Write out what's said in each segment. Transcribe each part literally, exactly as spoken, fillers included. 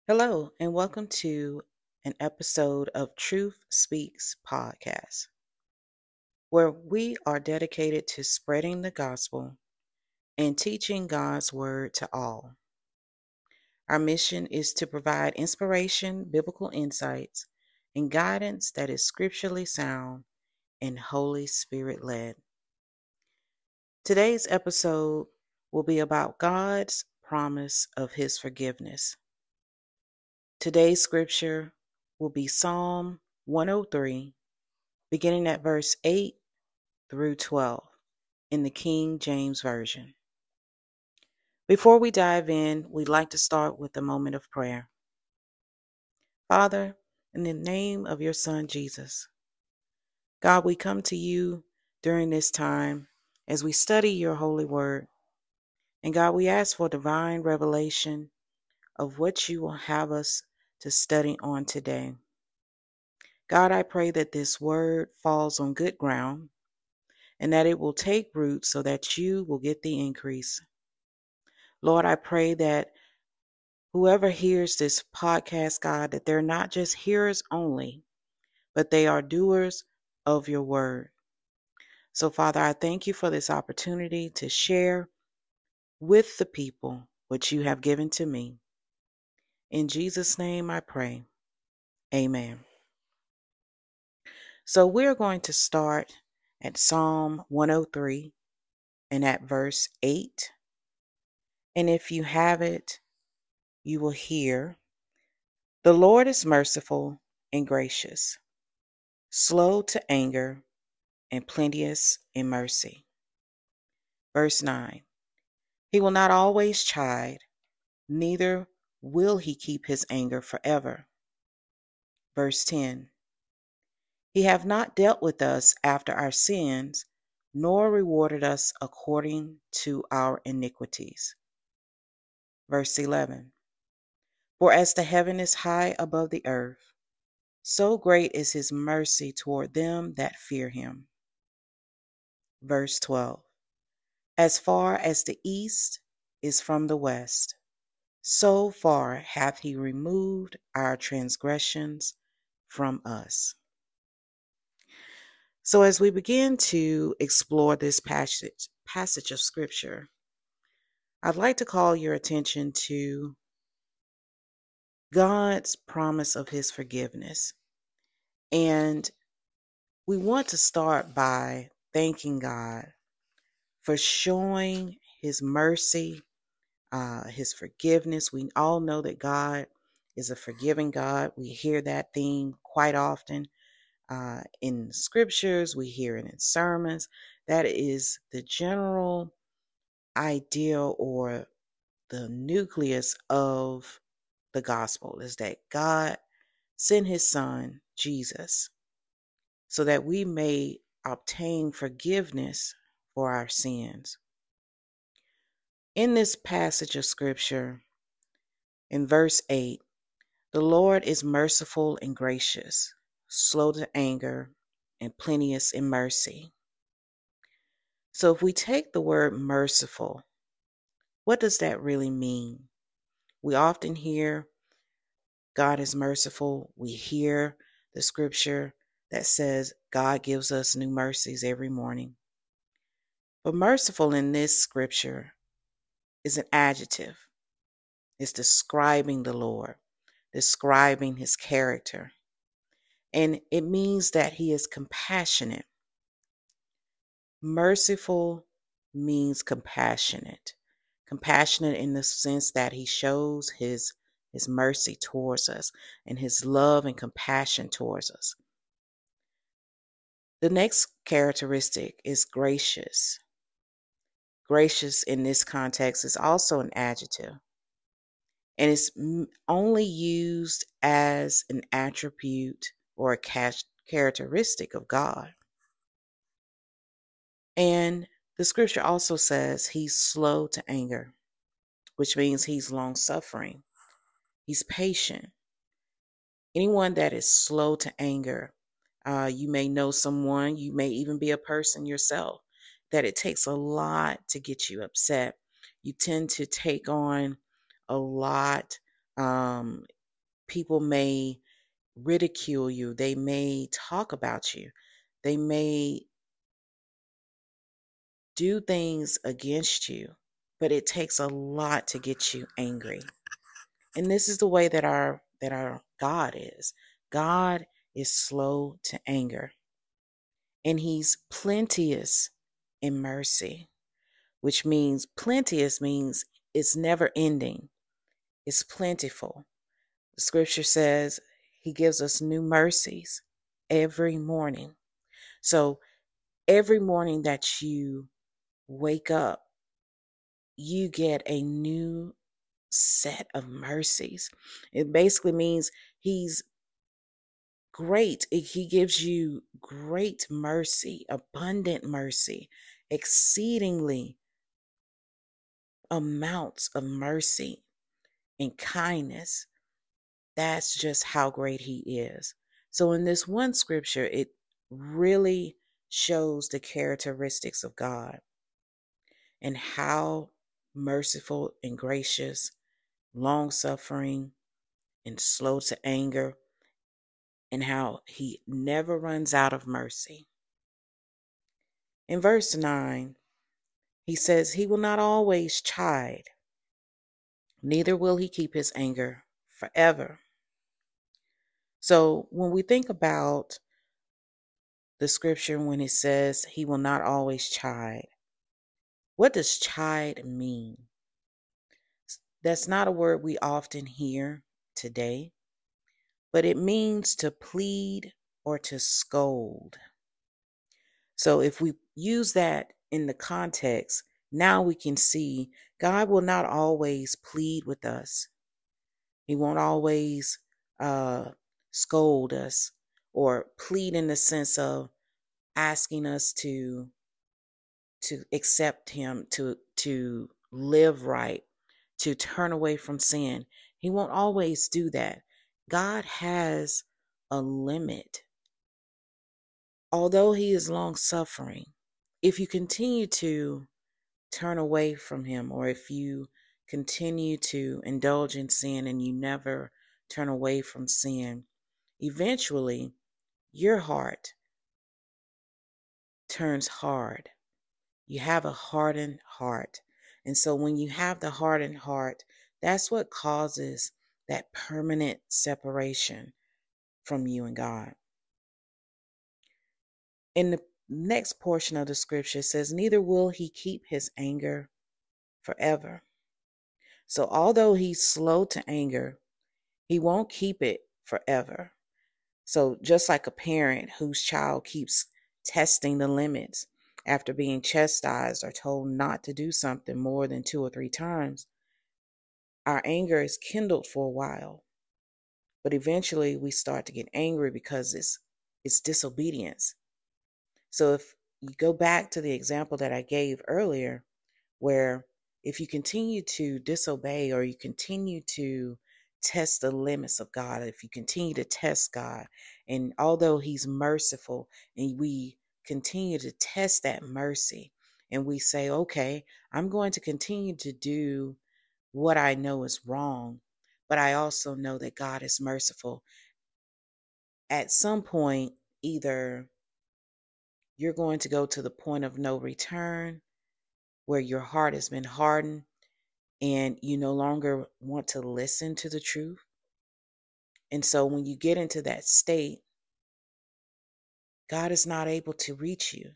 Hello, and welcome to an episode of Truth Speaks podcast, where we are dedicated to spreading the gospel and teaching God's word to all. Our mission is to provide inspiration, biblical insights, and guidance that is scripturally sound and Holy Spirit led. Today's episode will be about God's promise of his forgiveness. Today's scripture will be Psalm one oh three, beginning at verse eight through twelve in the King James Version. Before we dive in, we'd like to start with a moment of prayer. Father, in the name of your Son, Jesus, God, we come to you during this time as we study your holy word. And God, we ask for divine revelation of what you will have us to study on today. God, I pray that this word falls on good ground and that it will take root so that you will get the increase. Lord, I pray that whoever hears this podcast, God, that they're not just hearers only, but they are doers of your word. So, Father, I thank you for this opportunity to share with the people what you have given to me. In Jesus' name I pray. Amen. So we're going to start at Psalm one oh three and at verse eight. And if you have it, you will hear, "The Lord is merciful and gracious, slow to anger, and plenteous in mercy." Verse nine, "He will not always chide, neither will he keep his anger forever." Verse ten, "He hath not dealt with us after our sins, nor rewarded us according to our iniquities." Verse eleven, "For as the heaven is high above the earth, so great is his mercy toward them that fear him." Verse twelve, "As far as the east is from the west, so far hath he removed our transgressions from us." So as we begin to explore this passage, passage of scripture, I'd like to call your attention to God's promise of his forgiveness. And we want to start by thanking God for showing his mercy, uh, his forgiveness. We all know that God is a forgiving God. We hear that theme quite often uh, in scriptures. We hear it in sermons. That is the general idea or the nucleus of the gospel, is that God sent his son, Jesus, so that we may obtain forgiveness for our sins. In this passage of scripture, in verse eight, "The Lord is merciful and gracious, slow to anger, and plenteous in mercy." So if we take the word merciful, what does that really mean? We often hear God is merciful. We hear the scripture that says God gives us new mercies every morning. But merciful in this scripture is an adjective. It's describing the Lord, describing his character. And it means that he is compassionate. Merciful means compassionate. Compassionate in the sense that he shows his, his mercy towards us and his love and compassion towards us. The next characteristic is gracious. Gracious in this context is also an adjective, and it's only used as an attribute or a characteristic of God. And the scripture also says he's slow to anger, which means he's long-suffering. He's patient. Anyone that is slow to anger, uh, you may know someone, you may even be a person yourself, that it takes a lot to get you upset. You tend to take on a lot. Um, people may ridicule you. They may talk about you. They may do things against you, but it takes a lot to get you angry. And this is the way that our that our God is. God is slow to anger, and he's plenteous in mercy, which means plenteous means it's never ending. It's plentiful. The scripture says he gives us new mercies every morning. So every morning that you wake up, you get a new set of mercies. It basically means he's great. He gives you great mercy, abundant mercy, exceedingly amounts of mercy and kindness. That's just how great he is. So in this one scripture, it really shows the characteristics of God and how merciful and gracious, long-suffering, and slow to anger, and how he never runs out of mercy. In verse nine, he says, he will not always chide, neither will he keep his anger forever. So when we think about the scripture, when it says he will not always chide, what does chide mean? That's not a word we often hear today, but it means to plead or to scold. So if we use that in the context, now we can see God will not always plead with us. He won't always uh, scold us or plead in the sense of asking us to to accept him, to to live right, to turn away from sin. He won't always do that. God has a limit. Although he is long suffering, if you continue to turn away from him, or if you continue to indulge in sin and you never turn away from sin, eventually your heart turns hard. You have a hardened heart. And so when you have the hardened heart, that's what causes that permanent separation from you and God. In the next portion of the scripture, it says, neither will he keep his anger forever. So although he's slow to anger, he won't keep it forever. So just like a parent whose child keeps testing the limits after being chastised or told not to do something more than two or three times, our anger is kindled for a while, but eventually we start to get angry because it's it's disobedience. So if you go back to the example that I gave earlier, where if you continue to disobey or you continue to test the limits of God, if you continue to test God, and although he's merciful, and we continue to test that mercy, and we say, okay, I'm going to continue to do what I know is wrong, but I also know that God is merciful. At some point, either you're going to go to the point of no return, where your heart has been hardened and you no longer want to listen to the truth. And so when you get into that state, God is not able to reach you.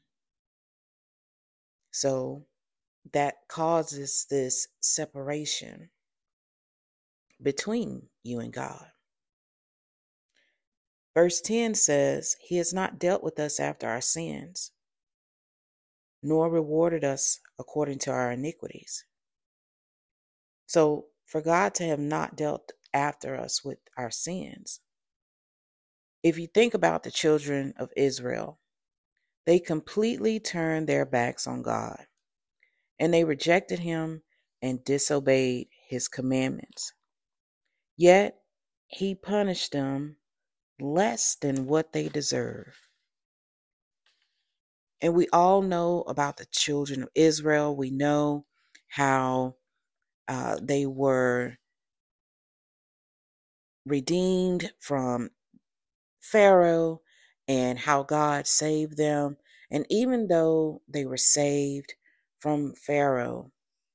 So that causes this separation between you and God. Verse ten says, he has not dealt with us after our sins, nor rewarded us according to our iniquities. So for God to have not dealt after us with our sins, if you think about the children of Israel, they completely turned their backs on God, and they rejected him and disobeyed his commandments. Yet he punished them less than what they deserve. And we all know about the children of Israel. We know how uh, they were redeemed from Pharaoh and how God saved them. And even though they were saved from Pharaoh,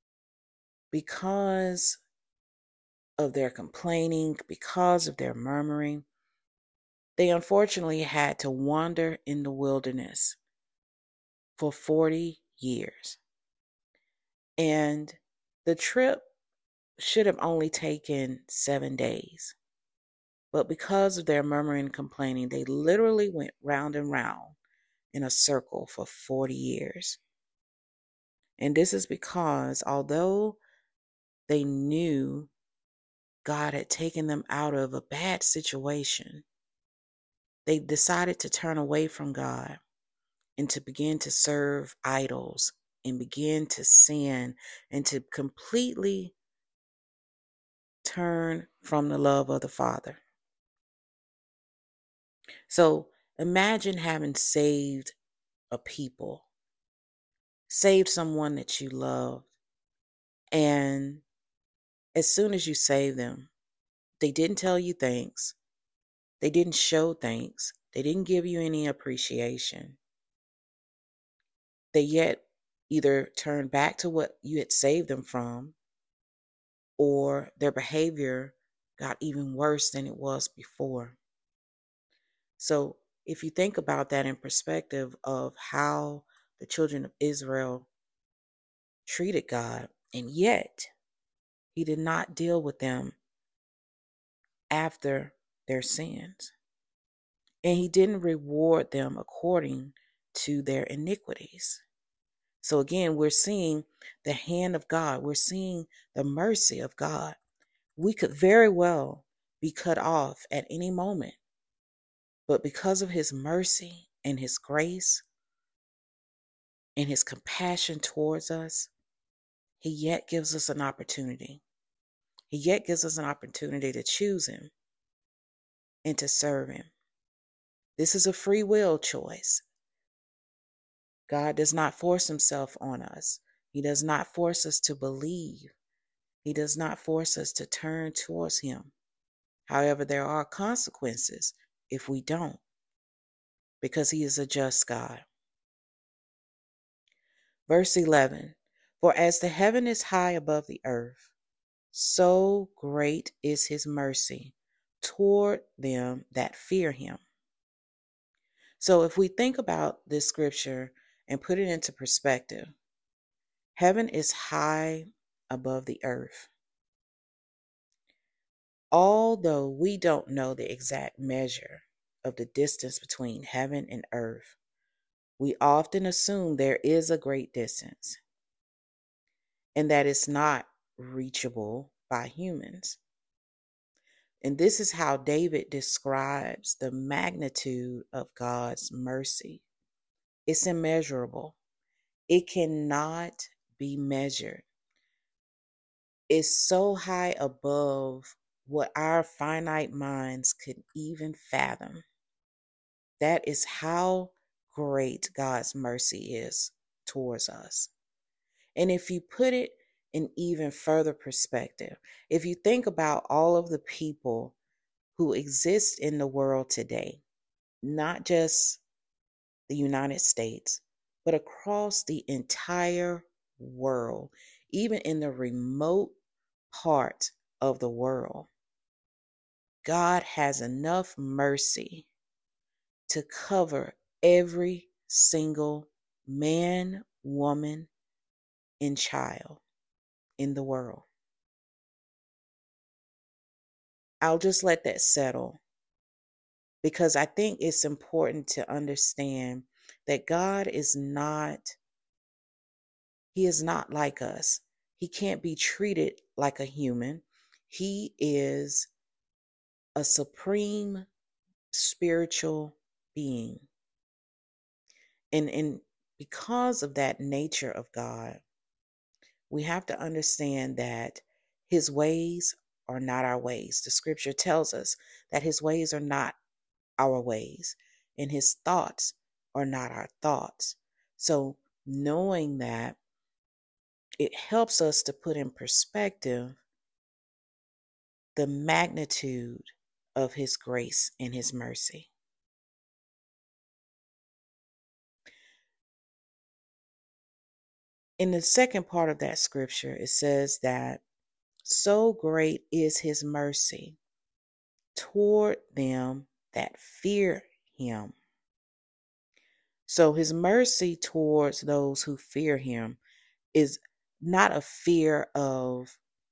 because of their complaining, because of their murmuring, they unfortunately had to wander in the wilderness for forty years. And the trip should have only taken seven days. But because of their murmuring and complaining, they literally went round and round in a circle for forty years. And this is because although they knew God had taken them out of a bad situation, they decided to turn away from God and to begin to serve idols and begin to sin and to completely turn from the love of the Father. So imagine having saved a people, saved someone that you love, and as soon as you save them, they didn't tell you thanks. They didn't show thanks. They didn't give you any appreciation. They yet either turned back to what you had saved them from, or their behavior got even worse than it was before. So if you think about that in perspective of how the children of Israel treated God, and yet he did not deal with them after their sins. And he didn't reward them according to their iniquities. So again, we're seeing the hand of God. We're seeing the mercy of God. We could very well be cut off at any moment. But because of his mercy and his grace and his compassion towards us, he yet gives us an opportunity. He yet gives us an opportunity to choose him and to serve him. This is a free will choice. God does not force himself on us. He does not force us to believe. He does not force us to turn towards him. However, there are consequences if we don't, because he is a just God. Verse eleven, for as the heaven is high above the earth, so great is his mercy toward them that fear him. So if we think about this scripture and put it into perspective, heaven is high above the earth. Although we don't know the exact measure of the distance between heaven and earth, we often assume there is a great distance and that it's not reachable by humans. And this is how David describes the magnitude of God's mercy. It's immeasurable. It cannot be measured. It's so high above what our finite minds could even fathom. That is how great God's mercy is towards us. And if you put it in even further perspective, if you think about all of the people who exist in the world today, not just the United States, but across the entire world, even in the remote part of the world, God has enough mercy to cover every single man, woman, and child in the world. I'll just let that settle, because I think it's important to understand that God is not, he is not like us. He can't be treated like a human. He is a supreme spiritual being. And, and because of that nature of God, we have to understand that his ways are not our ways. The scripture tells us that his ways are not our ways, and his thoughts are not our thoughts. So knowing that, it helps us to put in perspective the magnitude of his grace and his mercy. In the second part of that scripture, it says that so great is his mercy toward them that fear him. So his mercy towards those who fear him is not a fear of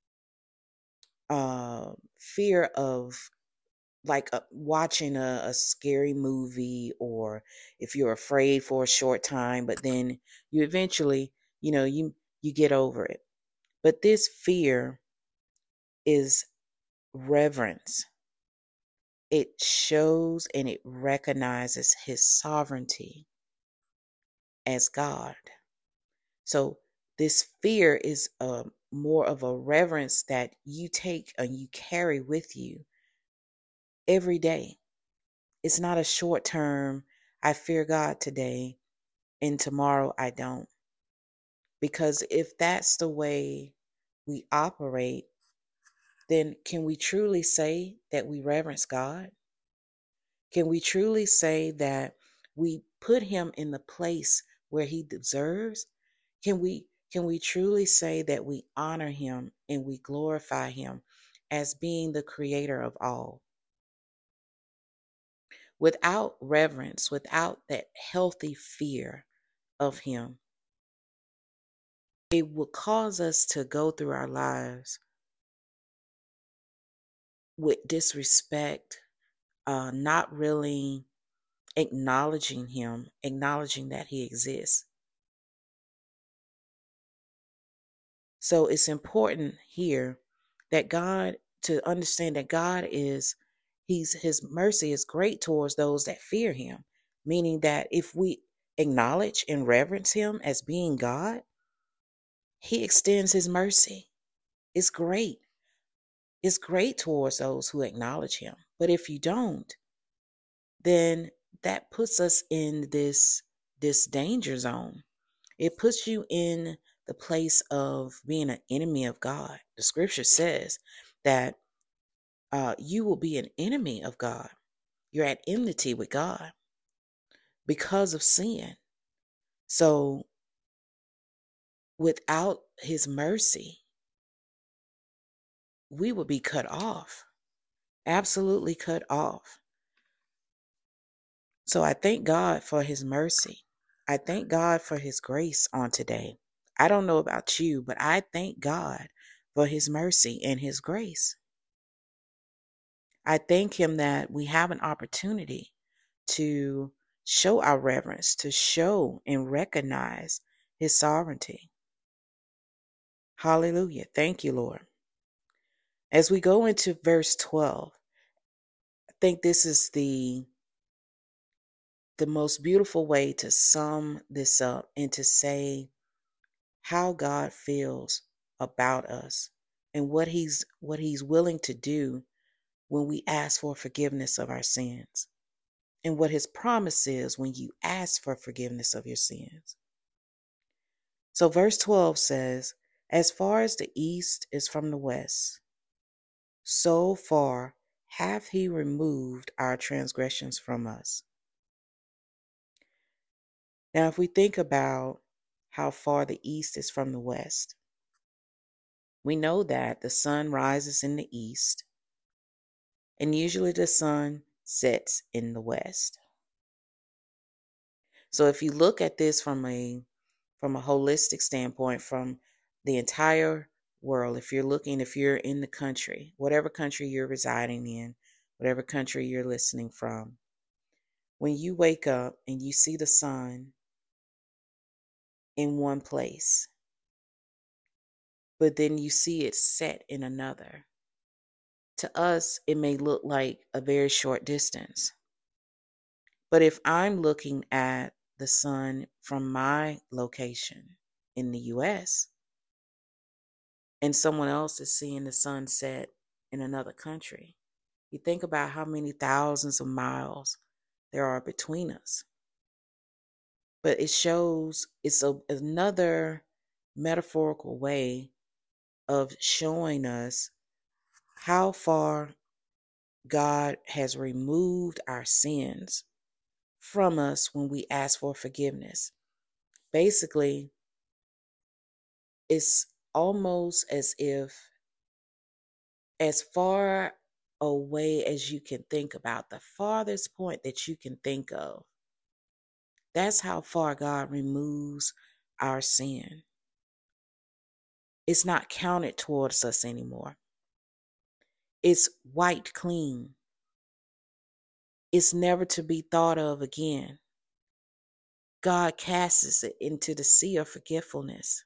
uh, fear of like uh, watching a, a scary movie, or if you're afraid for a short time, but then you eventually, you know, you you get over it. But this fear is reverence. It shows and it recognizes his sovereignty as God. So this fear is a, more of a reverence that you take and you carry with you every day. It's not a short term, I fear God today and tomorrow I don't. Because if that's the way we operate, then can we truly say that we reverence God? Can we truly say that we put him in the place where he deserves? Can we can we truly say that we honor him and we glorify him as being the creator of all? Without reverence, without that healthy fear of him, it will cause us to go through our lives with disrespect, uh, not really acknowledging him, acknowledging that he exists. So it's important here that God, to understand that God is, he's, his mercy is great towards those that fear him. Meaning that if we acknowledge and reverence him as being God, he extends his mercy. It's great. It's great towards those who acknowledge him. But if you don't, then that puts us in this, this danger zone. It puts you in the place of being an enemy of God. The scripture says that uh, you will be an enemy of God. You're at enmity with God because of sin. So without his mercy, we would be cut off, absolutely cut off. So I thank God for his mercy. I thank God for his grace on today. I don't know about you, but I thank God for his mercy and his grace. I thank him that we have an opportunity to show our reverence, to show and recognize his sovereignty. Hallelujah. Thank you, Lord. As we go into verse twelve, I think this is the the most beautiful way to sum this up and to say how God feels about us and what he's what he's willing to do when we ask for forgiveness of our sins, and what his promise is when you ask for forgiveness of your sins. So verse twelve says, as far as the east is from the west, so far hath he removed our transgressions from us. Now, if we think about how far the east is from the west, we know that the sun rises in the east, and usually the sun sets in the west. So if you look at this from a from a holistic standpoint, from the entire world, if you're looking, if you're in the country, whatever country you're residing in, whatever country you're listening from, when you wake up and you see the sun in one place, but then you see it set in another, to us, it may look like a very short distance. But if I'm looking at the sun from my location in the U S, and someone else is seeing the sun set in another country, you think about how many thousands of miles there are between us. But it shows, it's a, another metaphorical way of showing us how far God has removed our sins from us when we ask for forgiveness. Basically, it's almost as if, as far away as you can think about, the farthest point that you can think of, that's how far God removes our sin. It's not counted towards us anymore. It's wiped clean. It's never to be thought of again. God casts it into the sea of forgetfulness.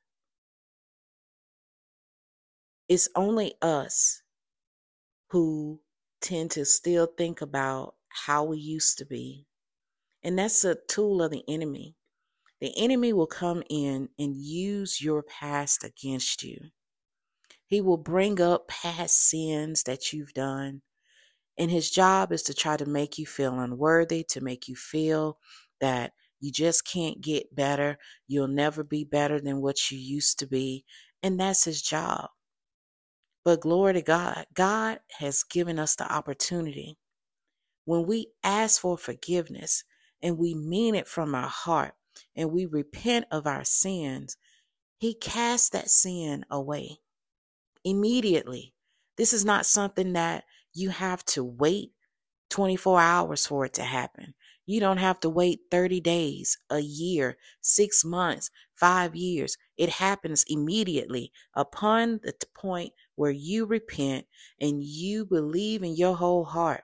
It's only us who tend to still think about how we used to be. And that's a tool of the enemy. The enemy will come in and use your past against you. He will bring up past sins that you've done. And his job is to try to make you feel unworthy, to make you feel that you just can't get better. You'll never be better than what you used to be. And that's his job. But glory to God, God has given us the opportunity. When we ask for forgiveness and we mean it from our heart and we repent of our sins, he casts that sin away immediately. This is not something that you have to wait twenty-four hours for it to happen. You don't have to wait thirty days, a year, six months, five years. It happens immediately upon the point where you repent and you believe in your whole heart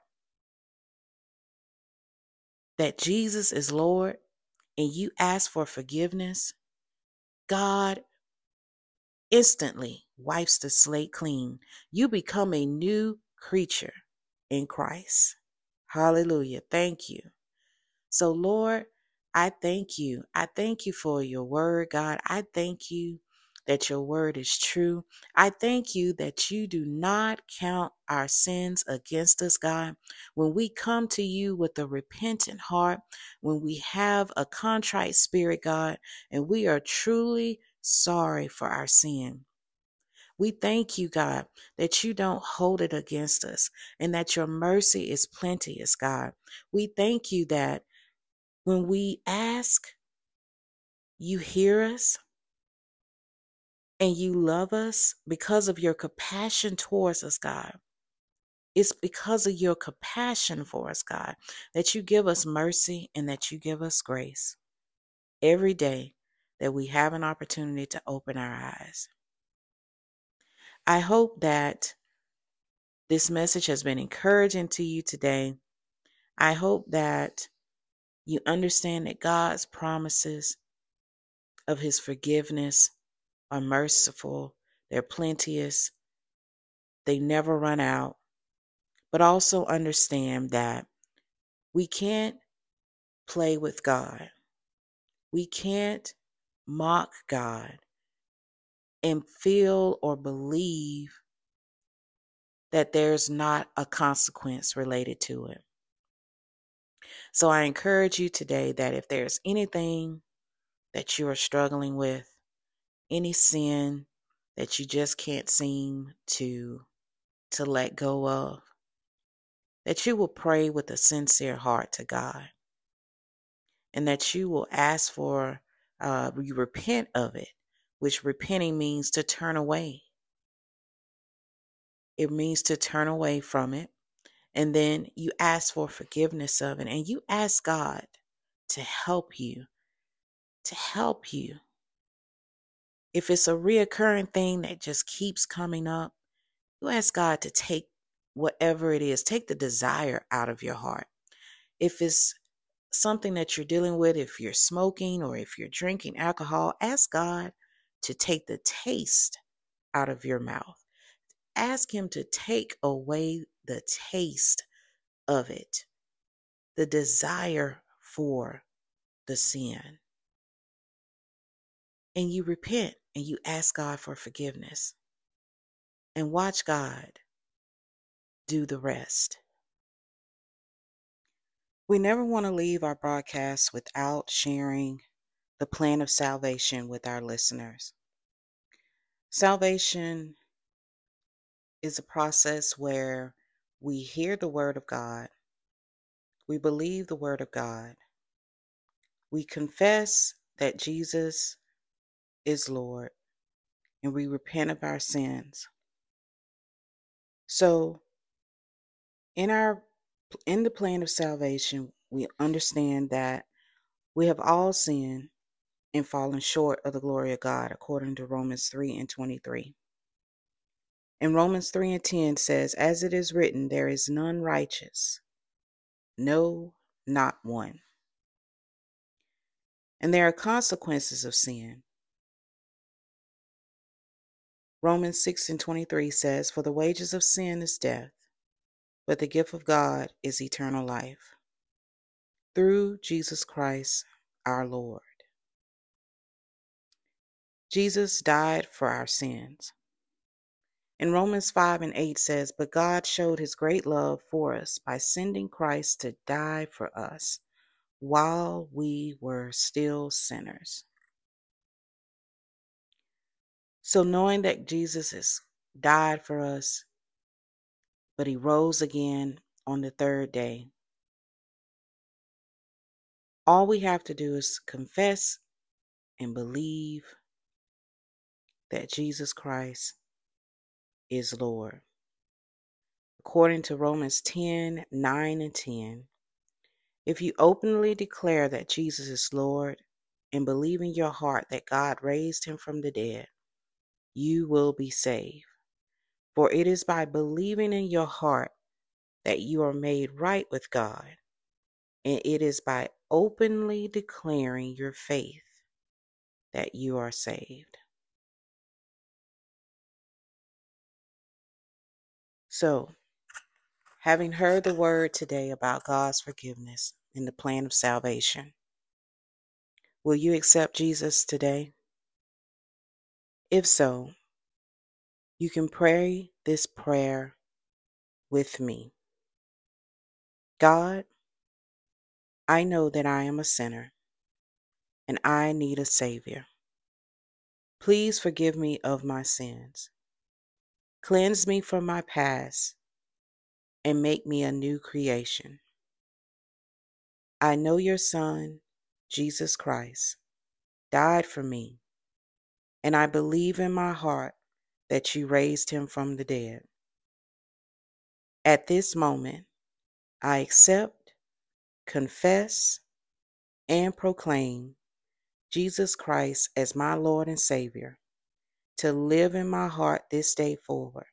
that Jesus is Lord and you ask for forgiveness. God instantly wipes the slate clean. You become a new creature in Christ. Hallelujah. Thank you. So, Lord, I thank you. I thank you for your word, God. I thank you that your word is true. I thank you that you do not count our sins against us, God. When we come to you with a repentant heart, when we have a contrite spirit, God, and we are truly sorry for our sin. We thank you, God, that you don't hold it against us and that your mercy is plenteous, God. We thank you that when we ask, you hear us and you love us because of your compassion towards us, God. It's because of your compassion for us, God, that you give us mercy and that you give us grace every day that we have an opportunity to open our eyes. I hope that this message has been encouraging to you today. I hope that you understand that God's promises of his forgiveness are merciful, they're plenteous, they never run out. But also understand that we can't play with God. We can't mock God and feel or believe that there's not a consequence related to it. So I encourage you today that if there's anything that you are struggling with, any sin that you just can't seem to to let go of, that you will pray with a sincere heart to God and that you will ask for, uh, you repent of it, which repenting means to turn away. It means to turn away from it. And then you ask for forgiveness of it and you ask God to help you, to help you. If it's a reoccurring thing that just keeps coming up, you ask God to take whatever it is, take the desire out of your heart. If it's something that you're dealing with, if you're smoking or if you're drinking alcohol, ask God to take the taste out of your mouth. Ask him to take away the taste of it, the desire for the sin. And you repent and you ask God for forgiveness. And watch God do the rest. We never want to leave our broadcast without sharing the plan of salvation with our listeners. Salvation is a process where we hear the word of God, we believe the word of God, we confess that Jesus is Lord, and we repent of our sins. So in our in the plan of salvation, we understand that we have all sinned and fallen short of the glory of God, according to Romans three and twenty-three. And Romans three and ten says, as it is written, there is none righteous, no, not one. And there are consequences of sin. Romans six and twenty-three says, for the wages of sin is death, but the gift of God is eternal life, through Jesus Christ our Lord. Jesus died for our sins. And Romans five and eight says, but God showed his great love for us by sending Christ to die for us while we were still sinners. So knowing that Jesus has died for us, but he rose again on the third day, all we have to do is confess and believe that Jesus Christ is Lord. According to Romans ten, nine and ten, if you openly declare that Jesus is Lord and believe in your heart that God raised him from the dead, you will be saved. For it is by believing in your heart that you are made right with God, and it is by openly declaring your faith that you are saved. So, having heard the word today about God's forgiveness and the plan of salvation, will you accept Jesus today? If so, you can pray this prayer with me. God, I know that I am a sinner and I need a Savior. Please forgive me of my sins. Cleanse me from my past and make me a new creation. I know your Son, Jesus Christ, died for me, and I believe in my heart that you raised him from the dead. At this moment, I accept, confess, and proclaim Jesus Christ as my Lord and Savior to live in my heart this day forward.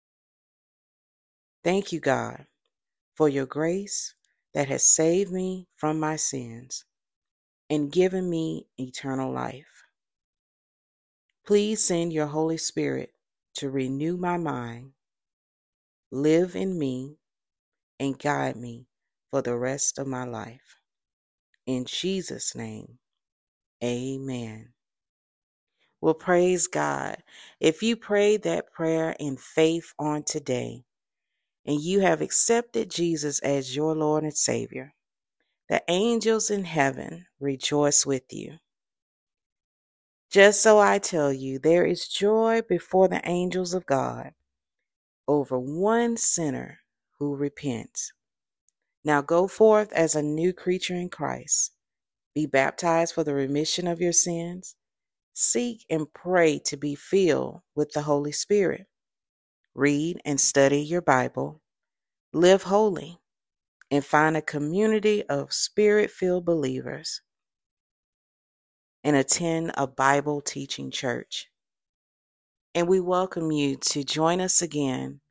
Thank you, God, for your grace that has saved me from my sins and given me eternal life. Please send your Holy Spirit to renew my mind, live in me, and guide me for the rest of my life. In Jesus' name, amen. Well, praise God. If you prayed that prayer in faith on today, and you have accepted Jesus as your Lord and Savior, the angels in heaven rejoice with you. Just so I tell you, there is joy before the angels of God over one sinner who repents. Now go forth as a new creature in Christ. Be baptized for the remission of your sins. Seek and pray to be filled with the Holy Spirit. Read and study your Bible. Live holy and find a community of spirit-filled believers and attend a Bible teaching church. And we welcome you to join us again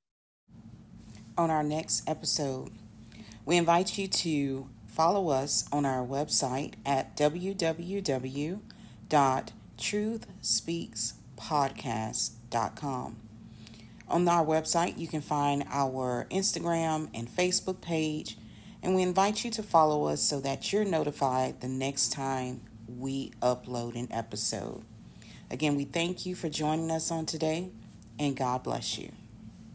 on our next episode. We invite you to follow us on our website at w w w dot truth speaks podcast dot com. On our website, you can find our Instagram and Facebook page, and we invite you to follow us so that you're notified the next time we upload an episode. Again, we thank you for joining us on today, and God bless you.